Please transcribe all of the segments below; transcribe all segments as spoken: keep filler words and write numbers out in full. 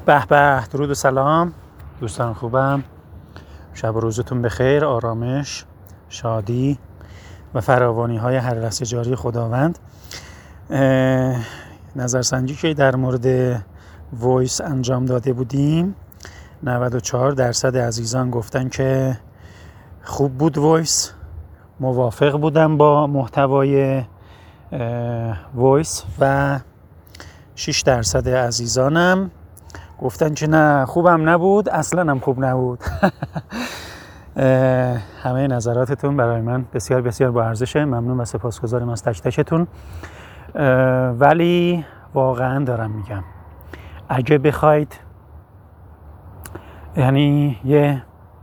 به به، درود و سلام دوستان خوبم. شب و روزتون بخیر، آرامش، شادی و فراوانی های هر لحظه جاری خداوند. نظرسنجی که در مورد وایس انجام داده بودیم، نود و چهار درصد عزیزان گفتن که خوب بود وایس، موافق بودن با محتوای وایس و شش درصد عزیزانم گفتن که نه خوبم نبود، اصلا هم خوب نبود. همه نظراتتون برای من بسیار بسیار با ارزشه، ممنون و سپاسگزارم از تک تکتون. ولی واقعا دارم میگم اگه بخواید یعنی یه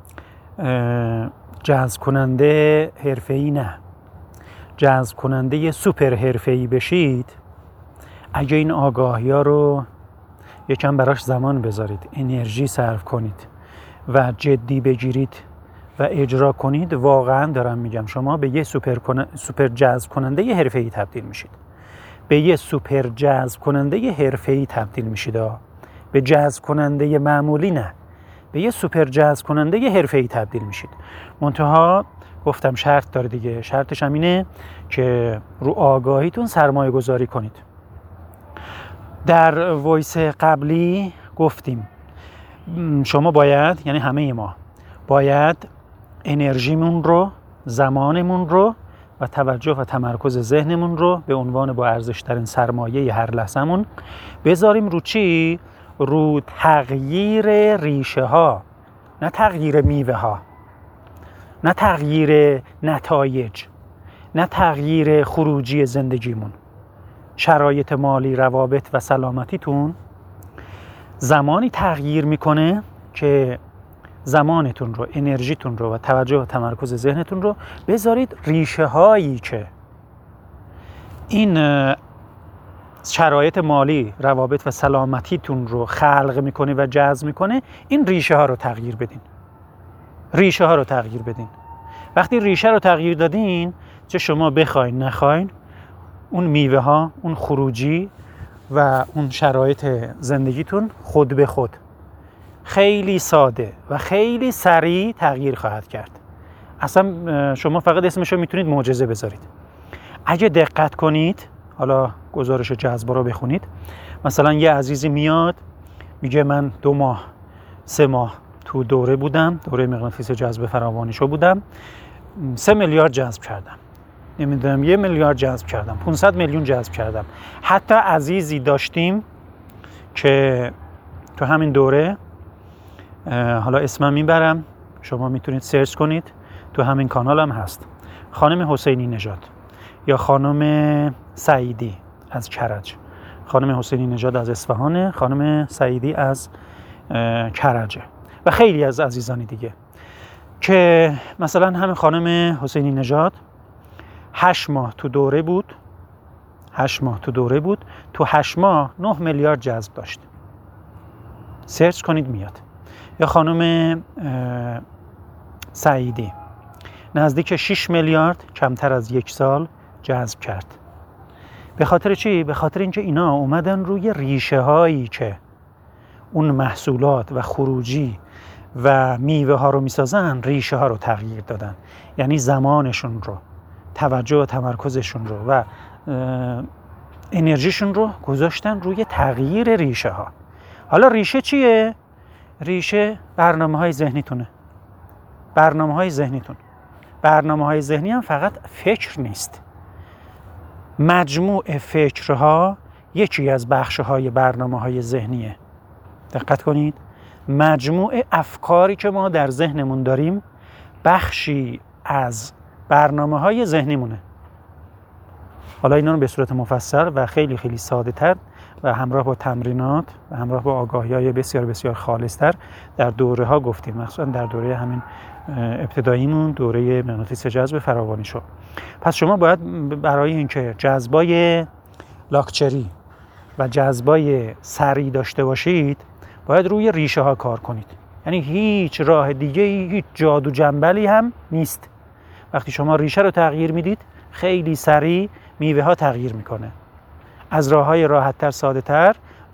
جذب کننده حرفه‌ای نه جذب کننده یه سوپر حرفه‌ای بشید، اگه این آگاهی ها رو یکم براش زمان بذارید، انرژی صرف کنید و جدی بگیرید و اجرا کنید، واقعا دارم میگم شما به یه سوپر کن... سوپر جذب کننده یه حرفه‌ای تبدیل میشید. به یه سوپر جذب کننده یه حرفه‌ای تبدیل میشید. به جذب کننده یه معمولی نه، به یه سوپر جذب کننده یه حرفه‌ای تبدیل میشید. منتها گفتم شرط داره دیگه، شرطش هم اینه که رو آگاهیتون سرمایه گذاری کنید. در وایس قبلی گفتیم شما باید، یعنی همه ما باید انرژیمون رو، زمانمون رو و توجه و تمرکز ذهنمون رو به عنوان با ارزش‌ترین سرمایه هر لحظه‌مون بذاریم رو چی؟ رو تغییر ریشه ها، نه تغییر میوه ها، نه تغییر نتایج، نه تغییر خروجی زندگیمون. شرایط مالی، روابط و سلامتیتون زمانی تغییر میکنه که زمانتون رو، انرژیتون رو و توجه و تمرکز ذهنتون رو بذارید ریشه هایی که این شرایط مالی، روابط و سلامتیتون رو خلق میکنه و جذب میکنه، این ریشه ها رو تغییر بدین. ریشه ها رو تغییر بدین. وقتی ریشه رو تغییر دادین، چه شما بخواین نخواین، اون میوه ها، اون خروجی و اون شرایط زندگیتون خود به خود خیلی ساده و خیلی سریع تغییر خواهد کرد. اصلا شما فقط اسمش رو میتونید معجزه بذارید. اگه دقت کنید، حالا گزارش جذب رو بخونید، مثلا یه عزیزی میاد میگه من دو ماه سه ماه تو دوره بودم، دوره مغناطیس جذب فراوانیشو بودم، سه میلیارد جذب کردم، نمیدونم یه میلیارد جذب کردم، پانصد میلیون جذب کردم. حتی عزیزی داشتیم که تو همین دوره، حالا اسمم میبرم، شما میتونید سرچ کنید، تو همین کانال هم هست، خانم حسینی نژاد یا خانم سعیدی از کرج. خانم حسینی نژاد از اصفهانه، خانم سعیدی از کرجه و خیلی از عزیزانی دیگه که مثلا همین خانم حسینی نژاد هشت ماه تو دوره بود هشت ماه تو دوره بود تو هشت ماه نه میلیارد جذب داشت. سرچ کنید میاد. یا خانم سعیدی نزدیک شش میلیارد کمتر از یک سال جذب کرد. به خاطر چی؟ به خاطر اینکه اینا اومدن روی ریشه هایی که اون محصولات و خروجی و میوه ها رو میسازن، ریشه ها رو تغییر دادن. یعنی زمانشون رو، توجه و تمرکزشون رو و انرژیشون رو گذاشتن روی تغییر ریشه ها. حالا ریشه چیه؟ ریشه برنامه های ذهنیتونه. برنامه های ذهنیتون. برنامه های ذهنی هم فقط فکر نیست. مجموع فکرها یکی از بخش های برنامه های ذهنیه. دقت کنید. مجموع افکاری که ما در ذهنمون داریم بخشی از برنامه های ذهنیمونه. حالا اینا رو به صورت مفصل و خیلی خیلی ساده تر و همراه با تمرینات و همراه با آگاهی های بسیار بسیار خالص تر در دوره ها گفتیم، مخصوصا در دوره همین ابتداییمون، دوره مغناطیس جذب فراوانی شو. پس شما باید برای اینکه جذبای لاکچری و جذبای سریع داشته باشید، باید روی ریشه ها کار کنید. یعنی هیچ راه دیگه، هیچ جادو جنبلی هم نیست. وقتی شما ریشه رو تغییر میدید، خیلی سریع میوه ها تغییر میکنه. از راه‌های راحت‌تر، ساده‌تر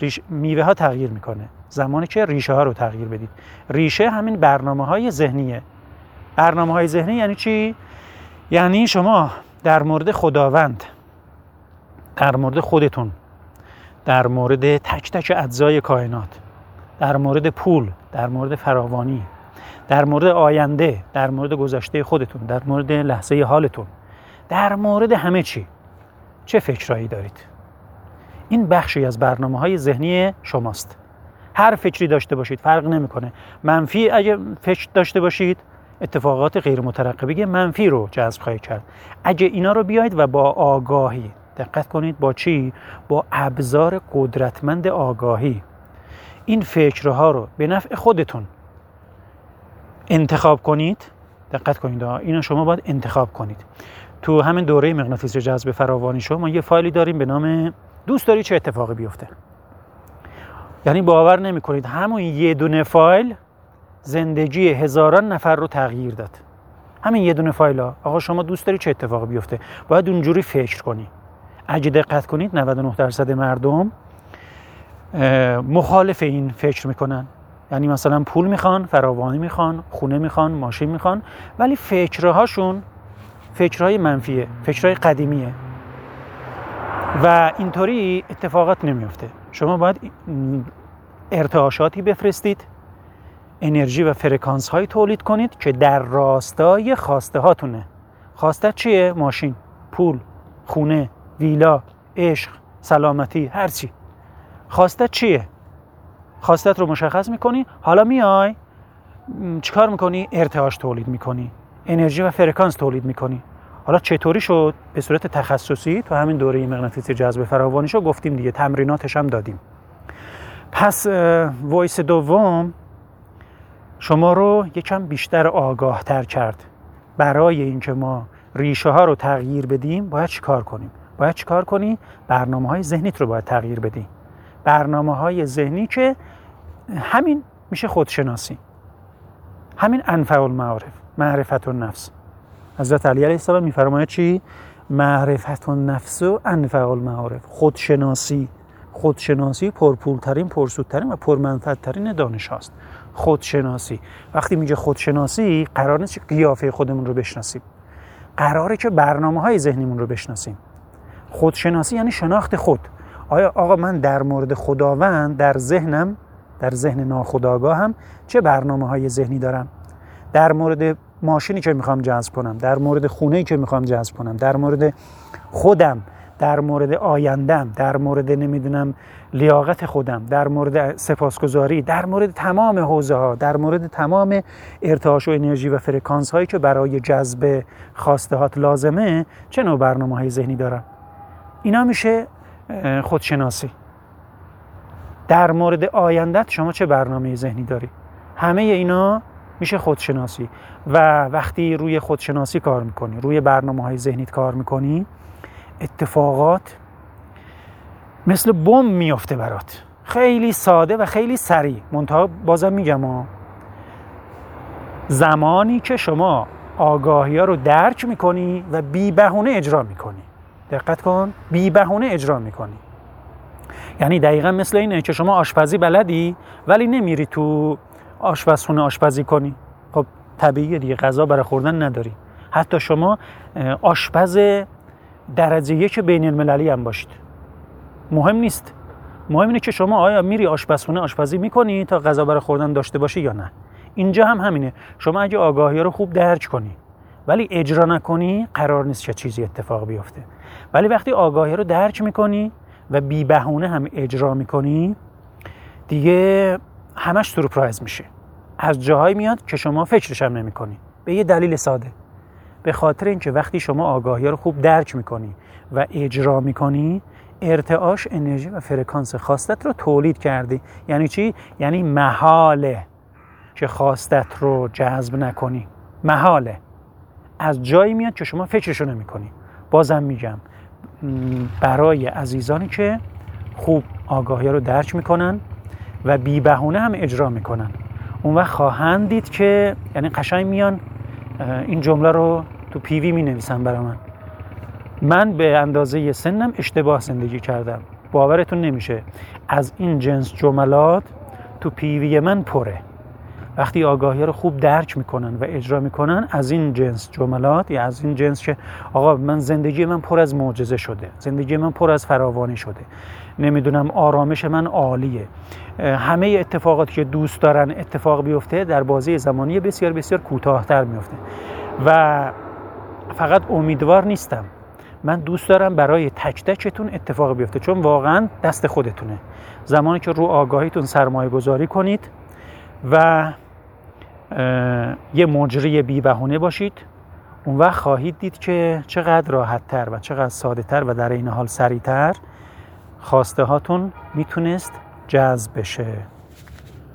ریش... میوه ها تغییر میکنه زمانی که ریشه ها رو تغییر بدید. ریشه همین برنامه های ذهنیه. برنامه های ذهنی یعنی چی؟ یعنی شما در مورد خداوند، در مورد خودتون، در مورد تک تک اجزای کائنات، در مورد پول، در مورد فراوانی، در مورد آینده، در مورد گذشته خودتون، در مورد لحظه حالتون، در مورد همه چی چه فکرایی دارید؟ این بخشی از برنامه‌های ذهنی شماست. هر فکری داشته باشید فرق نمی‌کنه. منفی اگه فکر داشته باشید اتفاقات غیر مترقبه منفی رو جذب خواهید کرد. اگه اینا رو بیاید و با آگاهی، دقت کنید با چی؟ با ابزار قدرتمند آگاهی این فکرها رو به نفع خودتون انتخاب کنید. دقت کنید اینو شما باید انتخاب کنید. تو همین دوره مغناطیسی جذب فراوانی شو ما یه فایلی داریم به نام دوست داری چه اتفاقی بیفته. یعنی باور نمی کنید همون یه دونه فایل زندگی هزاران نفر رو تغییر داد. همین یه دونه فایل ها. آقا شما دوست داری چه اتفاقی بیفته؟ باید اونجوری فکر کنی. اگه دقت کنید نود و نه درصد مردم مخالف این فکر میکنن. یعنی مثلا پول میخوان، فراوانی میخوان، خونه میخوان، ماشین میخوان، ولی فکرهاشون فکرهای منفیه، فکرهای قدیمیه و اینطوری اتفاقات نمیفته. شما باید ارتعاشاتی بفرستید، انرژی و فرکانس های تولید کنید که در راستای خواسته هاتونه. خواسته چیه؟ ماشین، پول، خونه، ویلا، عشق، سلامتی، هر چی. خواسته چیه؟ خواستت رو مشخص میکنی، حالا میای چیکار میکنی؟ ارتعاش تولید میکنی، انرژی و فرکانس تولید میکنی. حالا چطوری شد؟ به صورت تخصصی تو همین دوره مغناطیسی جذب فراوانی شو گفتیم دیگه، تمریناتش هم دادیم. پس وایس دوم شما رو یکم بیشتر آگاه تر کرد. برای اینکه ما ریشه ها رو تغییر بدیم باید چیکار کنیم؟ باید چیکار کنی؟ برنامه های ذهنیت رو باید تغییر بدی. برنامه های ذهنی که همین میشه خودشناسی، همین انفع المعارف، معرفت النفس. حضرت علی علیه السلام میفرماید چی؟ معرفت النفس و انفع المعارف. خودشناسی، خودشناسی پرپولترین، پرسودترین و پرمنفعترین دانش هاست. خودشناسی. وقتی میگه خودشناسی قرار نیست که قیافه خودمون رو بشناسیم، قراره که برنامه های ذهنیمون رو بشناسیم. خودشناسی یعنی شناخت خود. آیا آقا من در مورد خداوند در ذهنم، در ذهن ناخودآگاهم چه برنامه های ذهنی دارم؟ در مورد ماشینی که میخوام جذب کنم، در مورد خونه‌ای که میخوام جذب کنم، در مورد خودم، در مورد آیندم، در مورد نمیدونم لیاقت خودم، در مورد سپاسگزاری، در مورد تمام حوزه ها، در مورد تمام ارتعاش و انرژی و فرکانس هایی که برای جذب خواستهات لازمه چه نوع برنامه های ذهنی دارم؟ اینا میشه خودشناسی. در مورد آیندت شما چه برنامه ذهنی داری؟ همه اینا میشه خودشناسی. و وقتی روی خودشناسی کار میکنی، روی برنامه های ذهنیت کار میکنی، اتفاقات مثل بمب میفته برات. خیلی ساده و خیلی سریع. منتها بازم میگم ها، زمانی که شما آگاهی ها رو درک میکنی و بی بهونه اجرا میکنی. دقت کن، بی بهونه اجرا میکنی. یعنی دقیقا مثل اینه که شما آشپزی بلدی ولی نمیری تو آشپزخونه آشپزی کنی. خب طبیعیه دیگه، غذا برای خوردن نداری. حتی شما آشپز درجه یک بین المللی هم باشید، مهم نیست. مهم اینه که شما آیا میری آشپزخونه آشپزی میکنی تا غذا برای خوردن داشته باشی یا نه. اینجا هم همینه. شما اگه آگاهی رو خوب درک کنی ولی اجرا نکنی، قرار نیست چه چیزی اتفاق بیفته. ولی وقتی آگاهی رو درک میکنی و بی بهونه هم اجرا میکنی، دیگه همش سورپرایز میشه. از جاهایی میاد که شما فکرش هم نمیکنی. به یه دلیل ساده، به خاطر اینکه وقتی شما آگاهی رو خوب درک میکنی و اجرا میکنی، ارتعاش، انرژی و فرکانس خواستت رو تولید کردی. یعنی چی؟ یعنی محاله که خواستت رو جذب نکنی. محاله. از جایی میاد که شما فکرشو نمی کنی. بازم میگم برای عزیزانی که خوب آگاهی رو درک میکنن و بی بهونه هم اجرا میکنن، اون وقت خواهند دید که یعنی قشنگ میان این جمله رو تو پیوی می نویسن برای من. من به اندازه سنم اشتباه زندگی کردم. باورتون نمیشه از این جنس جملات تو پیوی من پره. وقتی آگاهی رو خوب درک میکنن و اجرا میکنن، از این جنس جملات یا از این جنس که آقا من زندگی من پر از معجزه شده، زندگی من پر از فراوانی شده، نمیدونم آرامش من عالیه، همه اتفاقاتی که دوست دارن اتفاق بیفته در بازه زمانی بسیار بسیار کوتاه‌تر میفته و فقط امیدوار نیستم، من دوست دارم برای تک تکتون اتفاق بیفته، چون واقعا دست خودتونه. زمانی که رو آگاهیتون سرمایه گذاری کنید و یه مجری بی بهونه باشید، اون وقت خواهید دید که چقدر راحت تر و چقدر ساده تر و در این حال سریع تر خواسته هاتون میتونست جذب بشه.